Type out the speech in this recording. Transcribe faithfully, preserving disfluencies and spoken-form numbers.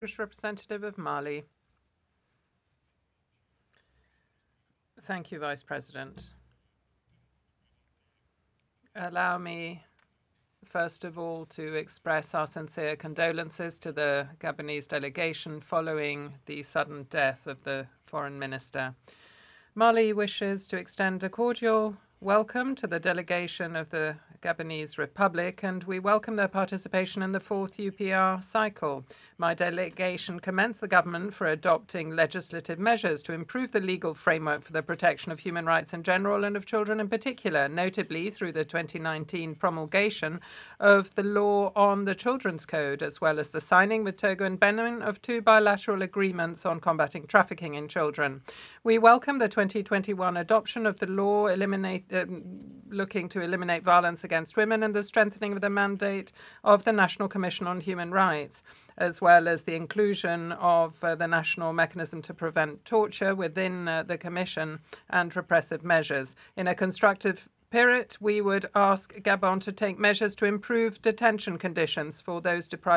Representative of Mali. Thank you, Vice President. Allow me, first of all, to express our sincere condolences to the Gabonese delegation following the sudden death of the Foreign Minister. Mali wishes to extend a cordial welcome to the delegation of the Gabonese Republic, and we welcome their participation in the fourth U P R cycle. My delegation commends the government for adopting legislative measures to improve the legal framework for the protection of human rights in general and of children in particular, notably through the twenty nineteen promulgation of the law on the Children's Code, as well as the signing with Togo and Benin of two bilateral agreements on combating trafficking in children. We welcome the twenty twenty-one adoption of the law eliminate, uh, looking to eliminate violence against women and the strengthening of the mandate of the National Commission on Human Rights, as well as the inclusion of uh, the National Mechanism to Prevent Torture within uh, the Commission and repressive measures. In a constructive spirit, we would ask Gabon to take measures to improve detention conditions for those deprived